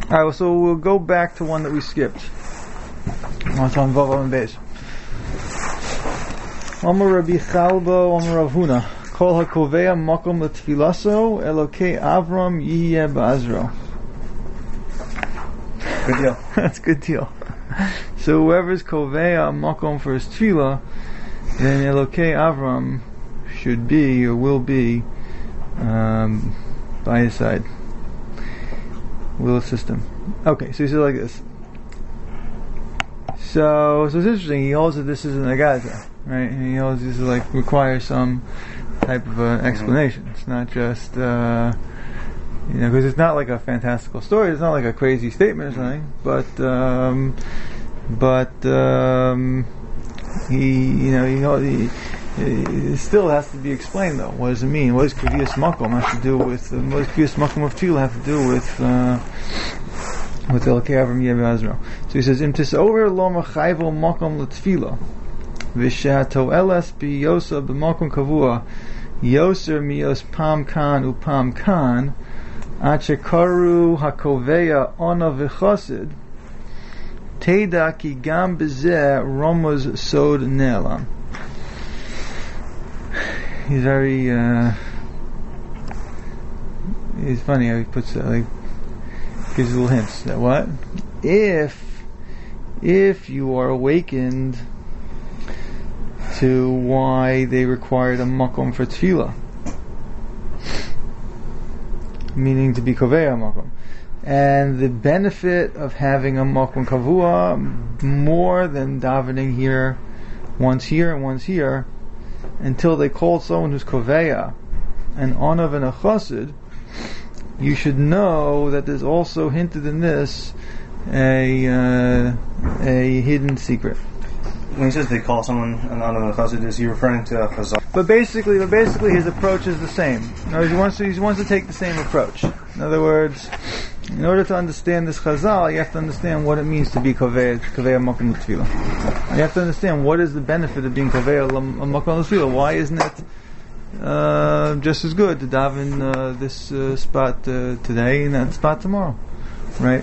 Alright, well, so we'll go back to one that we skipped. It's on Vav Amud Beis. Amar Rabbi Chalba, Amar Rav Huna. Kol hakovea makom letfilaso, Elokei Avram yihye ba'azro. Good deal. That's a good deal. So whoever's kovea makom for his tefillah, then Elokei Avram should be or will be by his side. Will assist him. Okay, so he says like this. So it's interesting. He holds that this is an agata, right? And he holds this is like requires some type of explanation. It's not just because it's not like a fantastical story. It's not like a crazy statement or something. But it still has to be explained though. What does it mean? What does Kviyas Makom have to do with? What does Kviyas Makom of Tefillah have to do with Elokei Avram Yeh Ba'azro? So he says, Im tisover lo machayvo makom l'tefillah v'shehato elas bi yosa b'makom kavua yoser miyos pam kan upam kan ad shekaru hakoveya ona v'chosid teda ki gam bezeh romos sod ne'elam. He's very he's funny how he puts gives little hints that what if you are awakened to why they required a makom for tefillah, meaning to be kovea makom, and the benefit of having a makom kavua more than davening here once and once here, until they call someone who's koveya an onav and a chassid, you should know that there's also hinted in this a hidden secret. When he says they call someone an onav and a chassid, is he referring to a chazal? But basically his approach is the same. No, he wants to take the same approach. In other words, in order to understand this chazal, you have to understand what it means to be koveya makom l'tefillah. You have to understand what is the benefit of being koveya makom l'tefillah. Why isn't it just as good to daven this spot today and that spot tomorrow, right?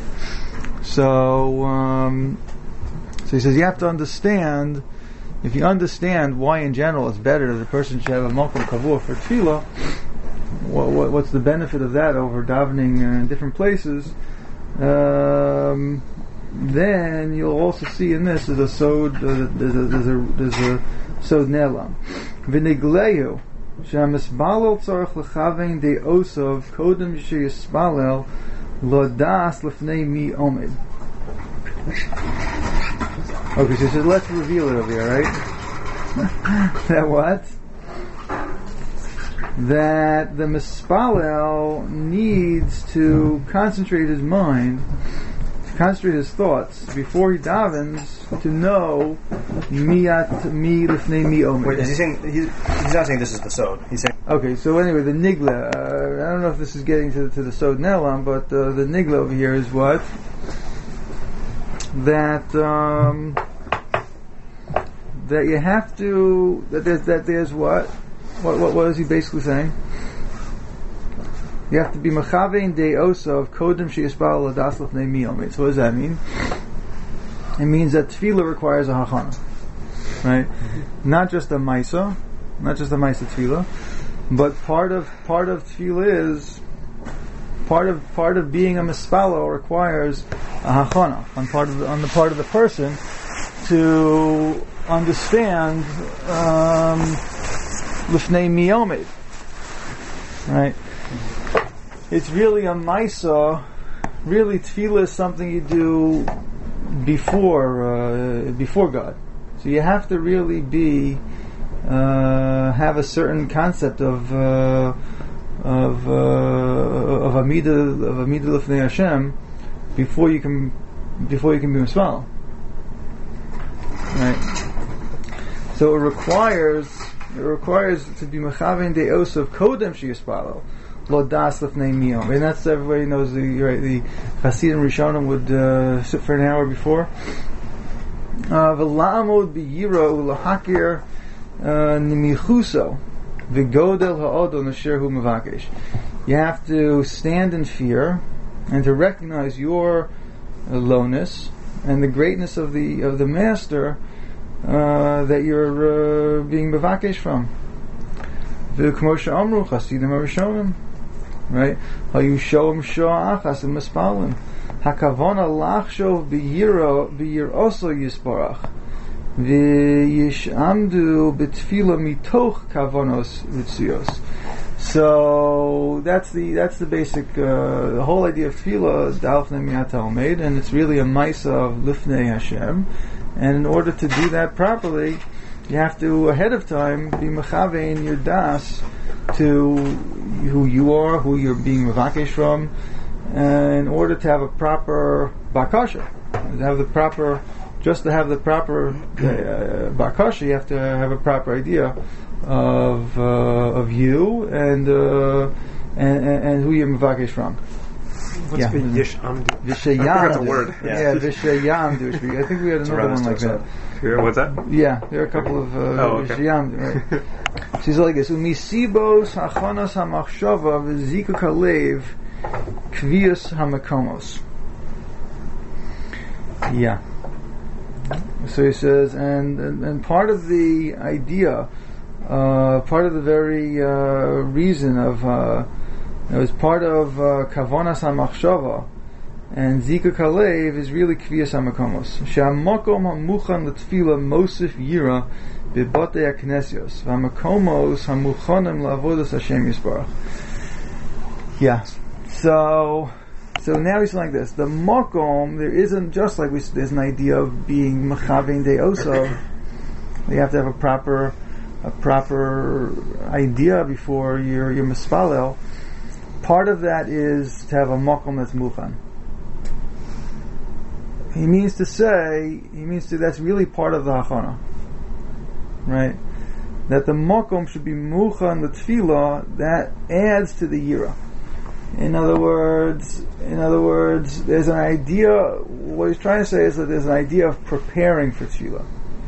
So he says you have to understand. If you understand why in general it's better that a person should have a makom kavua for tefillah, what's the benefit of that over davening in different places? Then you'll also see in this there's a sod ne'elam. V'nigleyu she'amisbalel tzarich lechavein de'osav kodem she'yispalel lo das lefnei mi omed. Okay, so he says, let's reveal it over here, right? That what? That the mispalel needs to concentrate his mind, concentrate his thoughts before he davens to know mi lifnei mi omed. Wait, is he saying he's not saying this is the sod? He's saying okay. So anyway, the nigla. I don't know if this is getting to the sod ne'elam, but the nigla over here is what that you have to that there's what is he basically saying? You have to be mechavein de'osav kodem sheyispal ladas lefnei mi omed. So what does that mean? It means that tefillah requires a hachana, right? Mm-hmm. Not just a maisa tefillah, but part of tefillah is part of being a mispalo requires a hachana on the part of the person to understand lifnei mi omed, right? It's really a maisa. Really, tefillah is something you do before God. So you have to really have a certain concept of amidah lifnei Hashem before you can be mismal, right? So it requires to be mechavein de'osav kodem sheyispalel lo das lefnei mi omed. And that's, everybody knows the Hasidim Rishonim would sit for an hour before. V'la'amod b'yira u'lahakir nimichuso v'godel ha'odol nasher hu mevakesh. You have to stand in fear and to recognize your lowness and the greatness of the master that you're being mevakesh from. V'kmo she'amru chasidim harishonim, right? Hayushoim shoah chasim mispalim. Hakavana lachshov b'yiroso yisparach. V'yishamdu b'tfila mitoch kavanos v'tzios. So that's the basic the whole idea of tefillah is dalfnei miyat ha'omed, and it's really a maisa of lifnei Hashem. And in order to do that properly, you have to ahead of time be mechavein your das to who you are, who you're being mevakesh from, in order to have a proper bakasha, to have the proper bakasha, you have to have a proper idea of you and who you're mevakesh from. What's Vishayamdu? Vishayamdu. That's a word. Yeah, Vishayamdu. I think we had another one like that. What's that? Yeah, there are a couple of Vishayamdu. Right. She's like this: Umisibos hachanas hamachshava v'zikuk halev kvius hamakomos. Yeah. So he says, and part of the idea, part of the very reason of it was part of kavanas hamachshava and zikuk halev is really kviyas hamakomos. She'hamakom hamuchan l'tfila mosif yira b'batei haknesios v'hamakomos hamuchanim la'avodas Hashem yisbarach. Yeah. So now he's like this. The makom, there isn't just like there's an idea of being mechavein deoso. You have to have a proper idea before you're mispalel. Part of that is to have a makom that's muchan. He means to that's really part of the hachana, right? That the makom should be muchan the tefillah, that adds to the yira. In other words, there's an idea. What he's trying to say is that there's an idea of preparing for tefillah,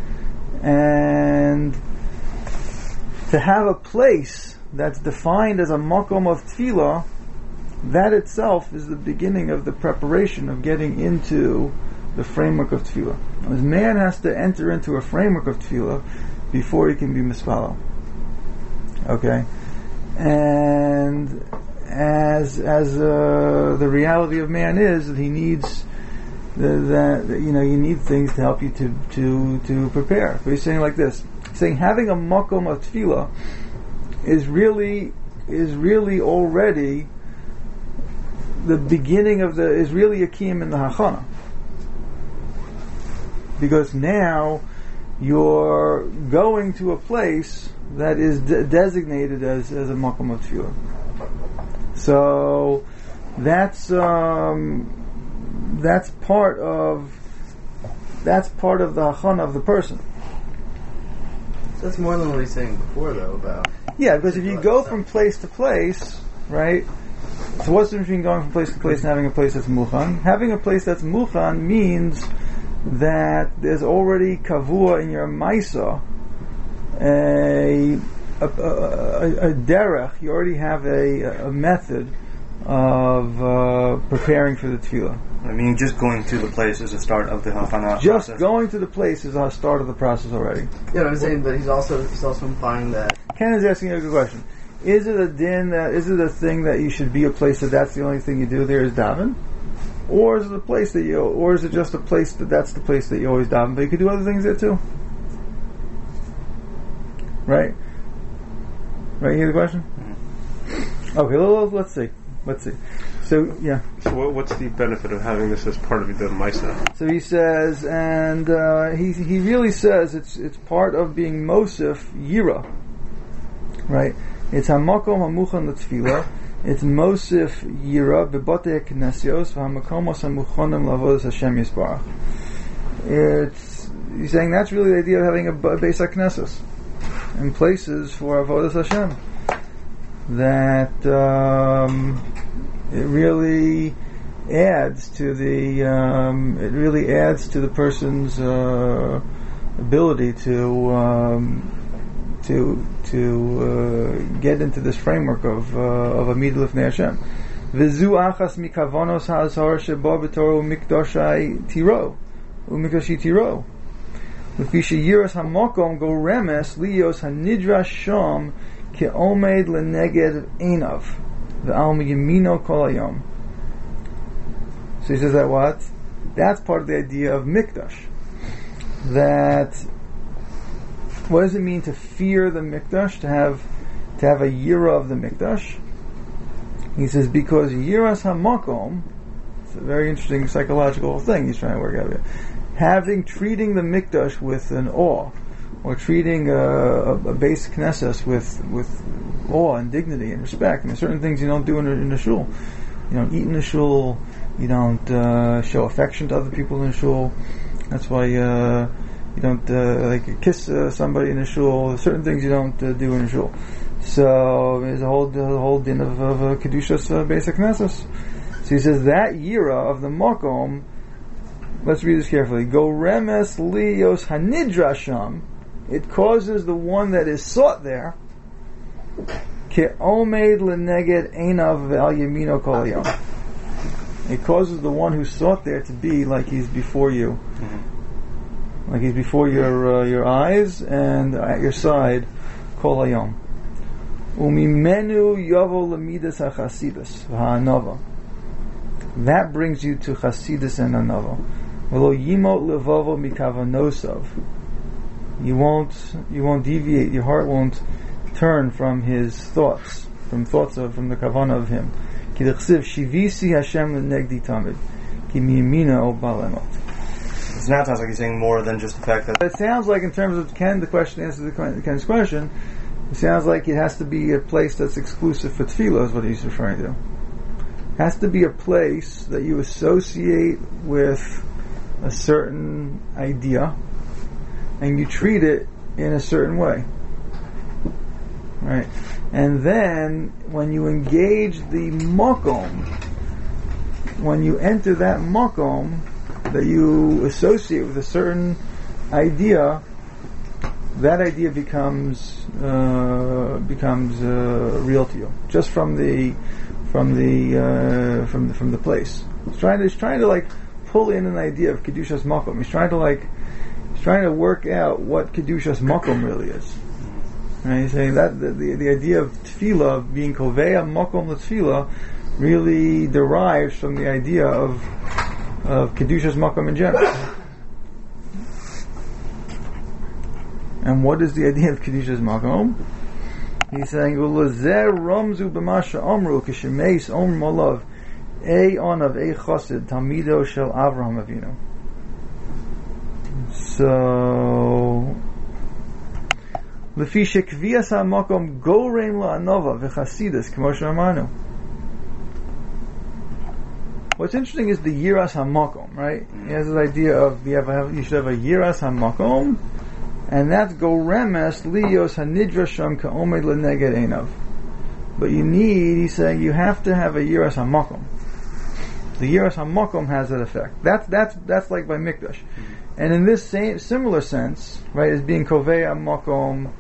and to have a place that's defined as a makom of tefillah, that itself is the beginning of the preparation of getting into the framework of tefillah. This man has to enter into a framework of tefillah before he can be mispalel. Okay, and as the reality of man is that he needs you need things to help you to prepare. But he's saying like this. He's saying having a makom of tefillah is really already the beginning of is really a kiyum in the hachana, because now you're going to a place that is designated as a makom of tefillah. So that's part of the hachana of the person. So that's more than what he's saying before, though, about... Yeah, because if you go from place to place, right? So what's the difference between going from place to place and having a place that's muchan? Having a place that's muchan means that there's already kavua in your maisa, a derech. You already have a method of preparing for the tefillah. I mean, just going to the place is the start of the hachana Just process. going to the place is the start of the process already. Yeah, I'm saying, but he's also implying that... Ken is asking you a good question. Is it a din? Is it a thing that you should be a place that's the only thing you do there is daven, or is it a place or is it just a place that's the place that you always daven, but you could do other things there too? Right? Right? You hear the question? Mm-hmm. Okay, let's see. So yeah. So what's the benefit of having this as part of the Maisa? So he says, and he really says it's part of being Mosif Yira, right? It's Hamakom Hamuchan L'Tefillah. It's Mosif Yira B'Batei Knesios V'Hamakomos Hamuchonim L'Avodas Hashem Yisbarach. He's saying that's really the idea of having a Beis HaKnesses and places for Avodas Hashem. That it really adds to the person's ability to get into this framework of a midah lifnei Hashem. V'zu achas mikavonos ha'azhar sheba b'torah u'mikdoshai tiro. U'mikdoshi tiro. L'fi sheyiras ha'mokom go remes liyos ha'nidrash sham ke'omed l'neged einav. V'al miyamino kol hayom. So he says that what? That's part of the idea of mikdash. That, what does it mean to fear the mikdash? To have a yira of the mikdash? He says because yiras hamakom, it's a very interesting psychological thing he's trying to work out here. Treating the mikdash with an awe, or treating a base knesses with awe and dignity and respect. I mean, certain things you don't do in the shul. You don't eat in the shul. You don't show affection to other people in the shul. That's why you don't kiss somebody in the shul. Certain things you don't do in the shul. So there's a whole din of kedushas basic knesses. So he says that yira of the makom. Let's read this carefully. Go remes liyos hanidrasham. It causes the one that is sought there. Ke'omed leneged einav ve'al yamino kol hayom. It causes the one who sought there to be like he's before you, like he's before your eyes and at your side. Kol hayom. Umimenu yavo lemidas hachasidus v'hanava. That brings you to chasidus and anava. V'lo yimot levavo mikavanosav. You won't deviate. Your heart won't turn from his thoughts, from the kavanah of him. Ki dechsiv shivisi Hashem lenegdi tamid. Ki miyamina o balemot. So now it sounds like he's saying more than just the fact that... It sounds like in terms of Ken's question, it sounds like it has to be a place that's exclusive for tefillah is what he's referring to. It has to be a place that you associate with a certain idea and you treat it in a certain way. Right? And then when you engage the makom, when you enter that makom that you associate with a certain idea, that idea becomes real to you just from the place. He's trying to like pull in an idea of kedushas makom. He's trying to work out what kedushas makom really is. Right? He's saying that the idea of tefillah, of being koveya makom l'tefillah, really derives from the idea of kedushas makom in general. And what is the idea of kedushas makom? He's saying ulazer romzu b'masha omru kishemeis omr molav on of chosid talmido shel Avraham Avinu. So lefi shekvias hamakom goreim la'anova v'chasidus k'mo she'amanu. What's interesting is the yiras hamakom, right? He has this idea of you should have a yiras hamakom, and that's go remes liyos hanidrasham ka'omed leneged einav. But he's saying you have to have a yiras hamakom. The yiras hamakom has that effect. That's like by mikdash. And in this similar sense, right, as being koveya makom,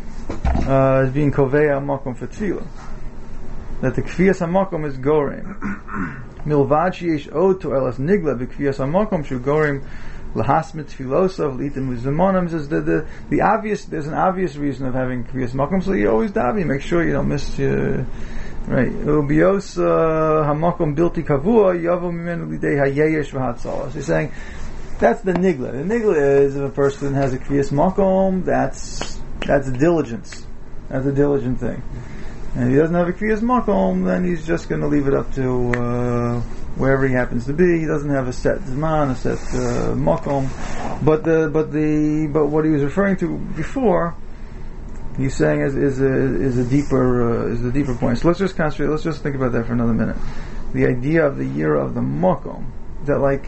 for tefillah, that the kfiyas hamakom is gorim. Milvad sheyesh od to elas nigla b'kfiyas hamakom shu gorim lahasmit tfilosav litim u'zimonim. Says the obvious. There's an obvious reason of having kfiyas hamakom, so you always daven. Make sure you don't miss your right. Ubios hamakom bilti kavua yavo mimenu lidei hayeyesh v'hatzalas. He's saying that's the nigla. The nigla is if a person has a kfiyas makom, that's diligence. That's a diligent thing. And if he doesn't have a kfiyas makom, then he's just going to leave it up to wherever he happens to be. He doesn't have a set zman, a set makom. But what he was referring to before, he's saying is a deeper point. So let's just concentrate. Let's just think about that for another minute. The idea of the year of the makom, is that like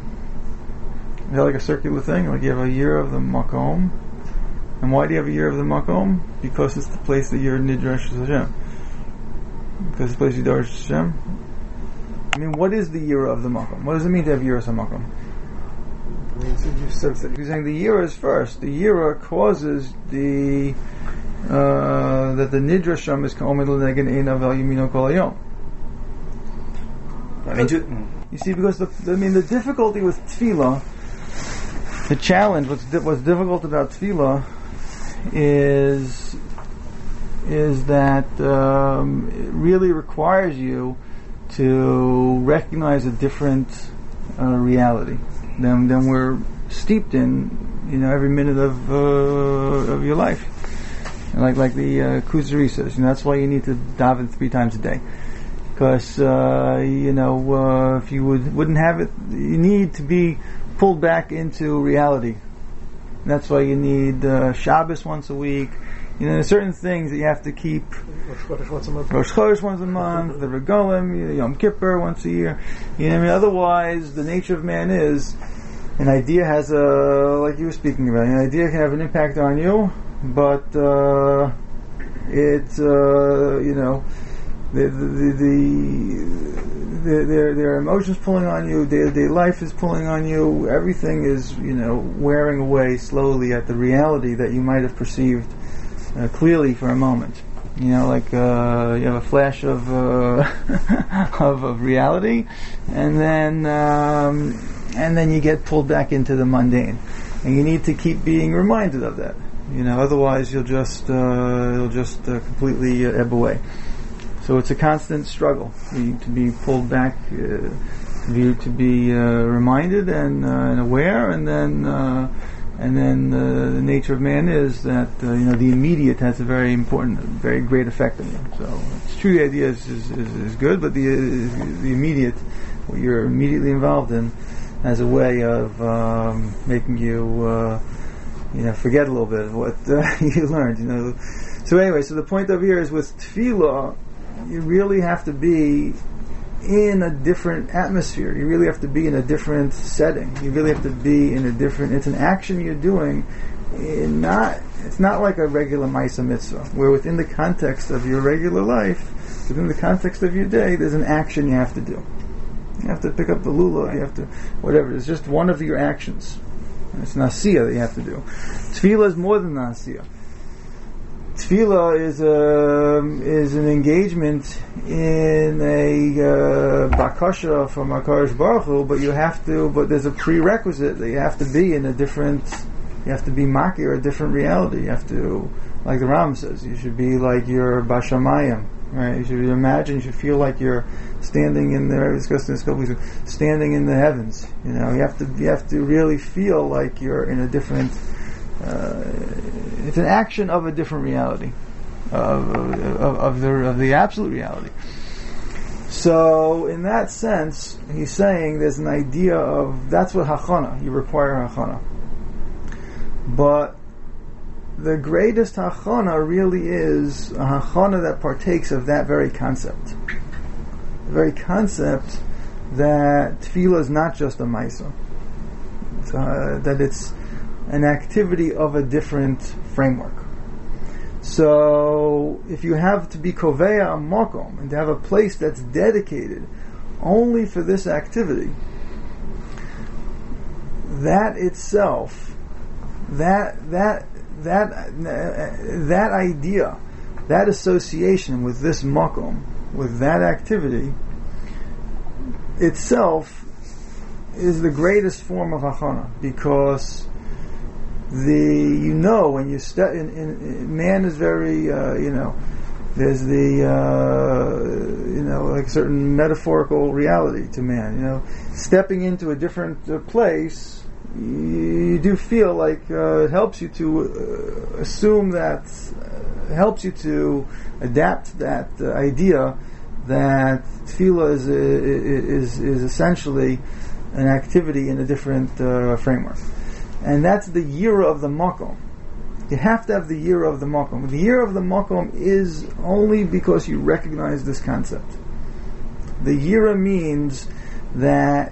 a circular thing? Like you have a year of the makom. And why do you have a year of the makom? Because it's the place that you're nidrash Hashem. Because it's the place you nidrash Hashem. I mean, what is the year of the makom? What does it mean to have year of makom? He's saying the year is first. The year causes that the nidrash Hashem is ka'omed l'neged einav ve'al yamino kol hayom. You see, because the difficulty with tefillah, the challenge, what's difficult about tefillah is that it really requires you to recognize a different reality than we're steeped in, every minute of your life. Like the Kuzari says, that's why you need to daven 3 times a day. Because if you wouldn't have it, you need to be pulled back into reality. And that's why you need Shabbos once a week. There's certain things that you have to keep. Rosh Chodesh once a month, the Regalim, Yom Kippur once a year. Otherwise, the nature of man is, an idea has like you were speaking about, an idea can have an impact on you, but there are emotions pulling on you, day-to-day life is pulling on you, everything is, wearing away slowly at the reality that you might have perceived clearly for a moment. You have a flash of of reality, and then you get pulled back into the mundane, and you need to keep being reminded of that. Otherwise you'll just completely ebb away. So it's a constant struggle to be pulled back, to be reminded and aware, and then the nature of man is that the immediate has a very important, very great effect on you. So it's true, the idea is good, but the immediate, what you're immediately involved in, has a way of making you forget a little bit of what you learned. So anyway, so the point over here is with tefillah, you really have to be in a different atmosphere. You really have to be in a different setting. You really have to be in a different. It's an action you're doing. It's not like a regular Maisa Mitzvah, where within the context of your regular life, within the context of your day, there's an action you have to do. You have to pick up the lulav. You have to whatever. It's just one of your actions. It's nasiyah that you have to do. Tefillah is more than nasiyah. Tefillah is an engagement in a bakasha from HaKadosh Baruch Hu, but there's a prerequisite that you have to be in a different, you have to be makir, a different reality. You have to, like the Ram says, you should be like your Bashamayim, right? You should imagine, you should feel like you're standing in there, we discussed this a couple weeks ago, standing in the heavens. You have to really feel like you're in a different, it's an action of a different reality, of the absolute reality. So, in that sense, he's saying there's an idea of, that's what hachana, you require hachana. But the greatest hachana really is a hachana that partakes of that very concept. The very concept that tefillah is not just a maisa. That it's an activity of a different framework. So, if you have to be koveya a makom, and to have a place that's dedicated only for this activity, that itself, that idea, that association with this makom, with that activity, itself is the greatest form of hachana, because when you step in, man is very, there's like certain metaphorical reality to man. Stepping into a different place, you do feel like it helps you to assume that, helps you to adapt that idea that tefillah is essentially an activity in a different framework. And that's the yira of the makom. You have to have the yira of the makom. The yira of the makom is only because you recognize this concept. The yira means that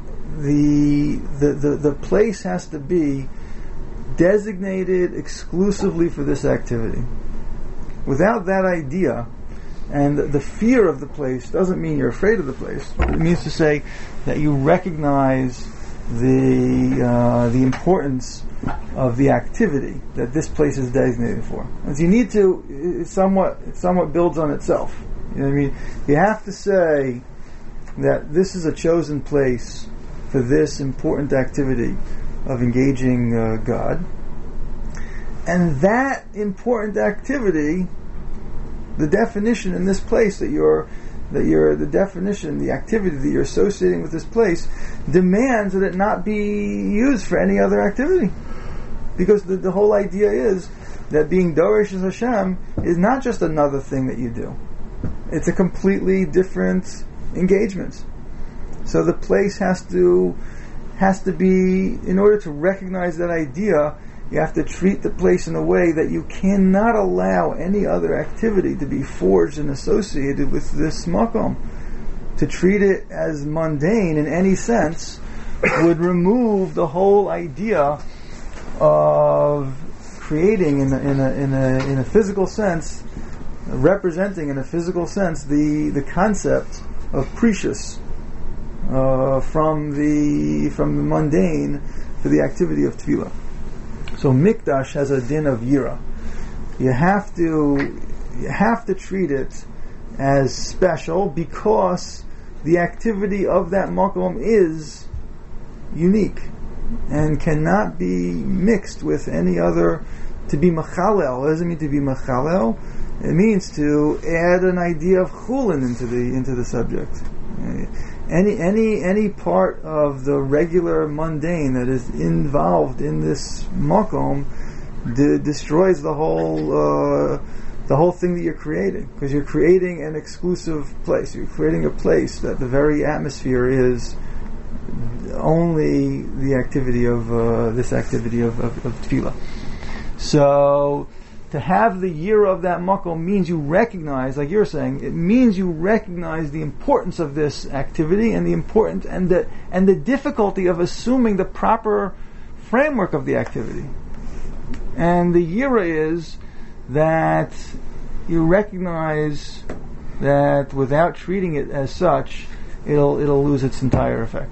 the place has to be designated exclusively for this activity. Without that idea, and the fear of the place doesn't mean you're afraid of the place. It means to say that you recognize the importance of the activity that this place is designated for. As you need to, it somewhat builds on itself. You know what I mean? You have to say, that this is a chosen place for this important activity of engaging God. And that important activity, the definition in this place the definition, the activity that you're associating with this place, demands that it not be used for any other activity. Because the whole idea is that being Dorish as Hashem is not just another thing that you do. It's a completely different engagement. So the place has to be, in order to recognize that idea, you have to treat the place in a way that you cannot allow any other activity to be forged and associated with this makom. To treat it as mundane in any sense would remove the whole idea of creating in a physical sense, representing in a physical sense the concept of precious from the mundane for the activity of tefillah. So mikdash has a din of yira. You have to treat it as special because the activity of that makom is unique and cannot be mixed with any other. To be machalel, what does it mean to be machalel? It means to add an idea of chulin into the subject. Any part of the regular mundane that is involved in this makom destroys the whole thing that you're creating, because you're creating an exclusive place. You're creating a place that the very atmosphere is only the activity of this activity of tefillah. So to have the year of that makom means you recognize, like you're saying, it means you recognize the importance of this activity and the importance and the difficulty of assuming the proper framework of the activity. And the yira is that you recognize that without treating it as such, it'll lose its entire effect.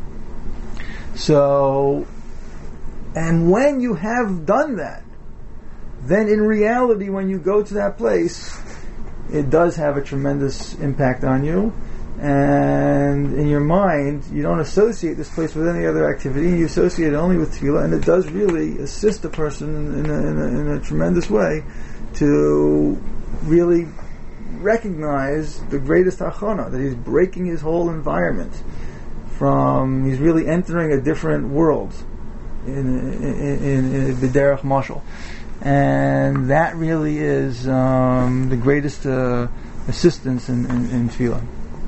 So, and when you have done that, then in reality, when you go to that place, it does have a tremendous impact on you. And in your mind, you don't associate this place with any other activity, you associate it only with tefillah, and it does really assist a person in a tremendous way to really recognize the greatest hachana, that he's breaking his whole environment he's really entering a different world in B'derech Mashal. And that really is the greatest assistance in tefillah.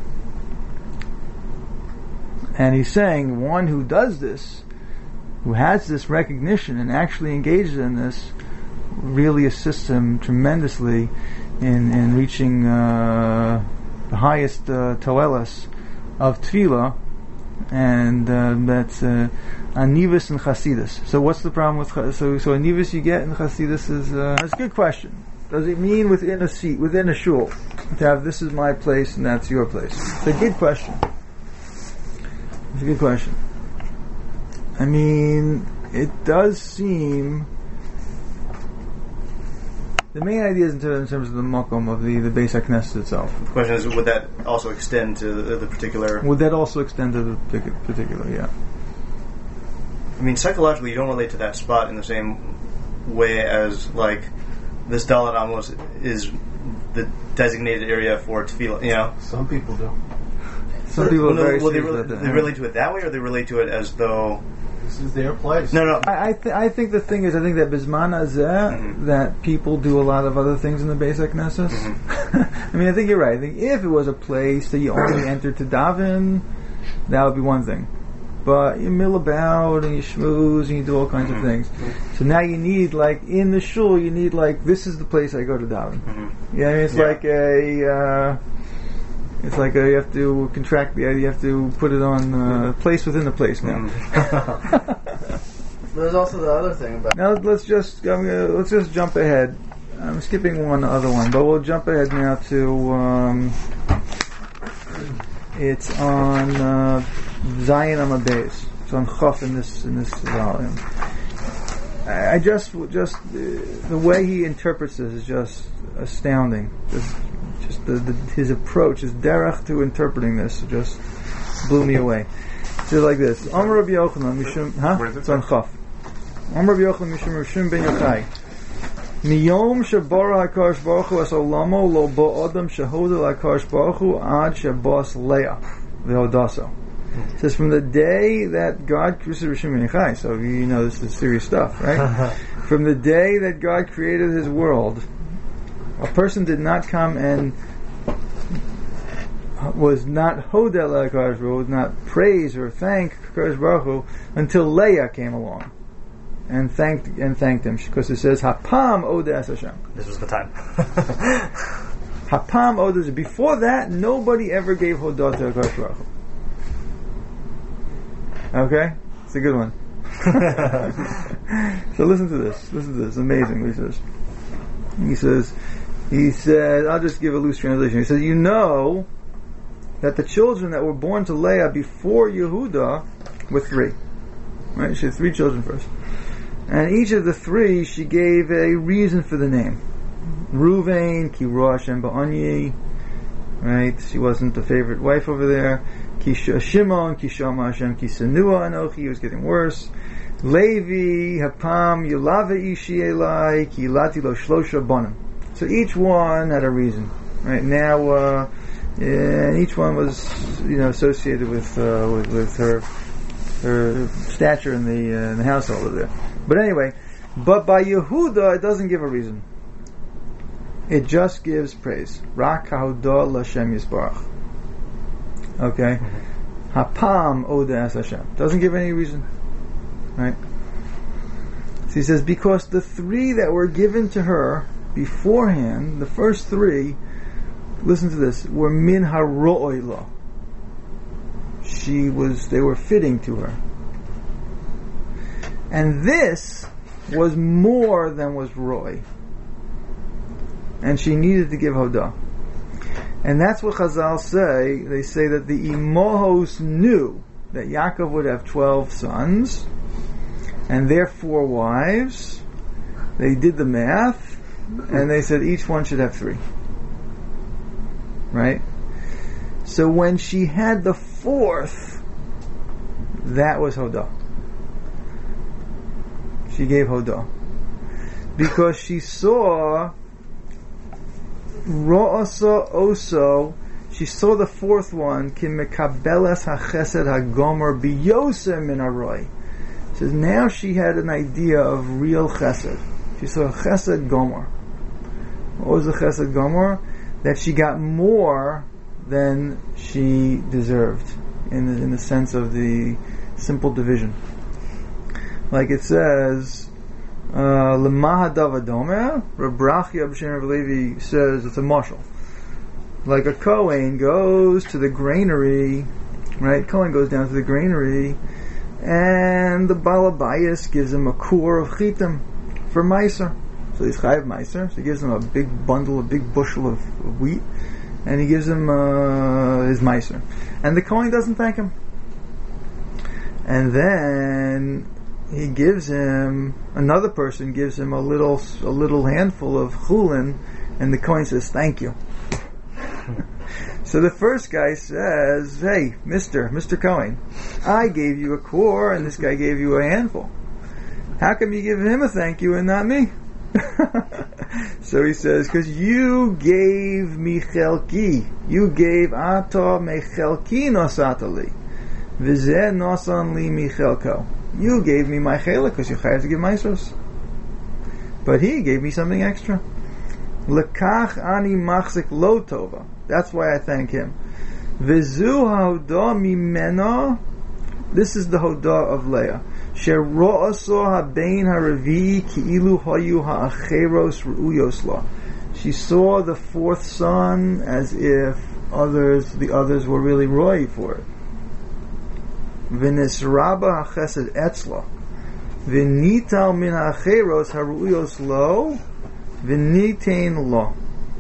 And he's saying one who does this, who has this recognition and actually engages in this, really assists him tremendously in reaching the highest toelas of tefillah, and that's Anivus and Chasidus. So what's the problem with so Anivus you get in Chasidus is that's a good question. Does it mean within a seat, within a shul, to have this is my place and that's your place? It's a good question. It's a good question. I mean, it does seem the main idea is in terms of the makom of the Beis HaKnesset itself. The question is, would that also extend to the particular? Would that also extend to the particular? Yeah. I mean, psychologically, you don't relate to that spot in the same way as, like, this Dalet Amos is the designated area for tefillah, you know? Some people do. Some people are very serious about that. They relate to it that way, or they relate to it as though this is their place. No. I think the thing is, I think that Bisman Hazeh, that people do a lot of other things in the Beis HaKnesset. I mean, I think you're right. I think if it was a place that you only entered to daven, that would be one thing. But you mill about and you schmooze and you do all kinds of things. So now you need, like, in the shul, you need, like, this is the place I go to daven. Yeah, I mean, it's like you have to contract the idea. You have to put it on place within the place now. There's also the other thing about. Now let's just jump ahead. I'm skipping one other one, but we'll jump ahead now to it's on Zion Amud Beis. It's on Chaf in this volume. I just the way he interprets this is just astounding. Just Just his approach, his derech to interpreting this just blew me away. So like this. Amar Rabbi Yochanan, Mishum, it's on Chaf. Amar Rabbi Yochanan, Mishum Rishim ben Yochai. Miyom shebara HaKadosh Baruch Hu es olamo lo bo adam shehodel HaKadosh Baruch Hu ad shebas Leah v'hodaso. It says from the day that God, this is Rishim ben Yochai, so you know this is serious stuff, right? From the day that God created His world, a person did not come and was not hodel HaKadosh Baruch Hu, was not praise or thank HaKadosh Baruch Hu until Leah came along and thanked him, because it says Hapam Odes Hashem. This was the time. Hapam Odes. Before that, nobody ever gave Hodah to HaKadosh Baruch Hu. Okay, it's a good one. So listen to this. Amazing what he says. He says, I'll just give a loose translation. He says, you know that the children that were born to Leah before Yehuda were 3. Right? She had 3 children first. And each of the 3, she gave a reason for the name. Ruvain, ki roa Hashem ba'anyi. Right? She wasn't the favorite wife over there. Shimon, ki shama Hashem, ki senua anochi. He was getting worse. Levi, hapam, yulave ishi elai, ki lati lo shlosha bonim. So each one had a reason. Right? Now, each one was, associated with her stature in the household over there. But anyway, but by Yehuda, it doesn't give a reason. It just gives praise. Rak ha'odah l'Hashem yisbarach. Okay? Hapam odas Hashem. Doesn't give any reason. Right? So he says, because the 3 that were given to her beforehand, the first 3, listen to this, were min haro'oila. They were fitting to her. And this was more than was Roy. And she needed to give Hodah. And that's what Chazal say. They say that the Imohos knew that Yaakov would have 12 sons and their 4 wives. They did the math and they said each one should have 3. Right? So when she had the 4th, that was Hodah. She gave Hodah. Because she saw Ro'asa Oso, she saw the 4th one, Ki mekabeles hachesed hagomer biyosem min haroy. Says now she had an idea of real chesed. She saw chesed gomer. What was the chesed gomer? That she got more than she deserved, in the sense of the simple division. Like it says, L'maha davadomer, Reb Brachia B'Shem Reb Levi says it's a mashal. Like a Kohen goes to the granary, right? Kohen goes down to the granary, and the Balabayas gives him a kur of chitim for Meiser. So he's chayav Meiser, so he gives him a big bundle, a big bushel of wheat, and he gives him his Meiser. And the Kohen doesn't thank him. And then he gives him, another person gives him a little handful of chulin, and the Kohen says, thank you. So the first guy says, hey, Mr. Cohen, I gave you a core and this guy gave you a handful. How come you give him a thank you and not me? So he says, because you gave me chelki. You gave ato me chelki nosatali. V'zeh nosan li mi chelko. You gave me my chelik because you have to give meisos. But he gave me something extra. Lekach ani machzik lo tova. That's why I thank him. V'zu ha'odah mimena. This is the hodah of Leah. Shero'aso ha'bein ha'revi ki'ilu hayu ha'acheros ru'uyos la. She saw the 4th son as if the others were really roy for it. V'nisraba ha'chesed etzla. V'nital min ha'acheros ha'ru'uyos lo. V'nitain lo.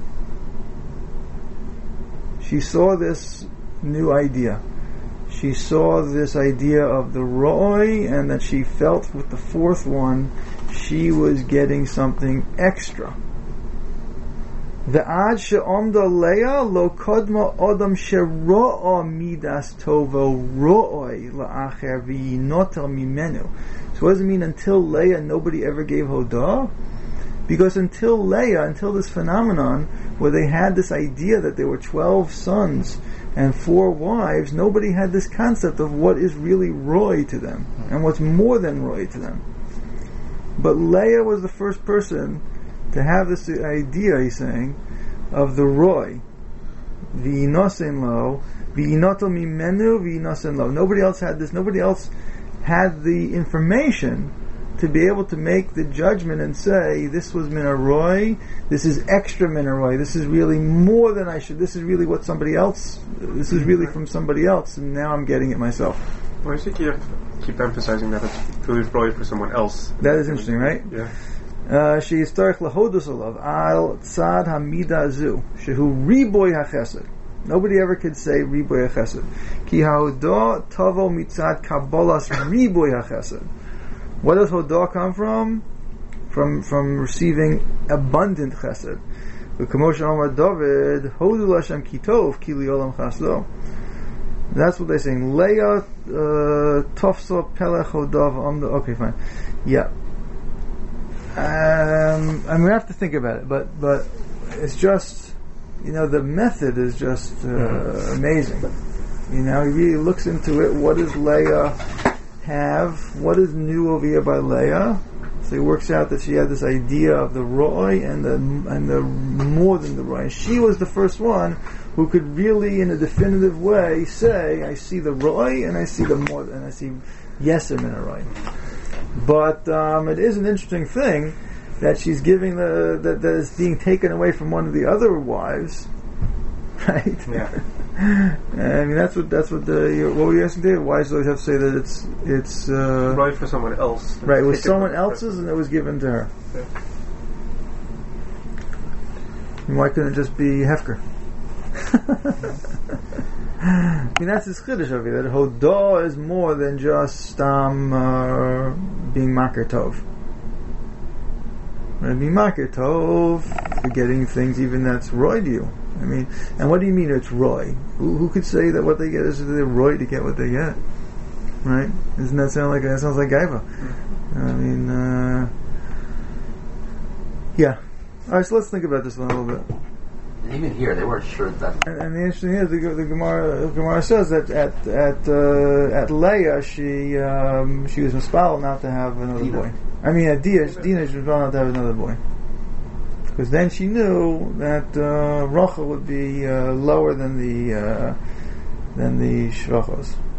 She saw this new idea. She saw this idea of the Roy, and that she felt with the 4th one, she was getting something extra. Ve'ad she'omda Leah lo kodma odam shero'a midas tovo ro'oi la'acher v'yinotel mimenu. So what does it mean until Leah nobody ever gave Hodah? Because until Leah, until this phenomenon where they had this idea that there were 12 sons and 4 wives, nobody had this concept of what is really Roy to them and what's more than Roy to them. But Leah was the first person to have this idea, he's saying, of the Roy. V'inosen lo, v'inotel mimenu, v'inosen lo. Nobody else had this, nobody else had the information to be able to make the judgment and say, this was Minaroy, this is extra Minaroy, this is really more than I should, this is really what somebody else, this is really from somebody else, and now I'm getting it myself. Well, I think you have to keep emphasizing that it's really Roy for someone else. That is interesting, right? Yeah. She is tarich lahodus alav al tzad hamida zu shehu riboy hachesed. Nobody ever could say riboy hachesed. Ki haodah tavo mitzad kabbalas riboy hachesed. Where does Hodah come from? From receiving abundant chesed. V'kamosha Amar David, Hodu Lashem kitov ki liolam chasdo. That's what they're saying. Leah tofso pelech Hodah v'amda. Okay, fine. Yeah. I mean, we have to think about it, but it's just, the method is just amazing. He really looks into it. What does Leah have? What is new over here by Leah? So he works out that she had this idea of the Roy and the more than the Roy. She was the first one who could really, in a definitive way, say, I see the Roy and I see the more, and I see Yeser in a Roy. But it is an interesting thing that she's giving that is being taken away from one of the other wives, right? Yeah. I mean, that's what what were you asking, David? Why does always have to say that it's Right for someone else? Right, it was someone else's and it was given to her. Yeah. And why couldn't it just be Hefker? I mean, that's his chiddush over here, that Hodah is more than just being Makar Tov. Right? Being Makar Tov, forgetting things even that's Roy to you. I mean, and what do you mean it's Roy? Who could say that what they get is they're Roy to get what they get? Right? Doesn't that sound like, that sounds like Gaiva? I mean, yeah. Alright, so let's think about this one a little bit. Even here, they weren't sure that. And the interesting thing is, the Gemara says that at Leah she was mispal not to have another boy. I mean, at Dinah she was mispal not to have another boy, because then she knew that Rachel would be lower than the Shvachos.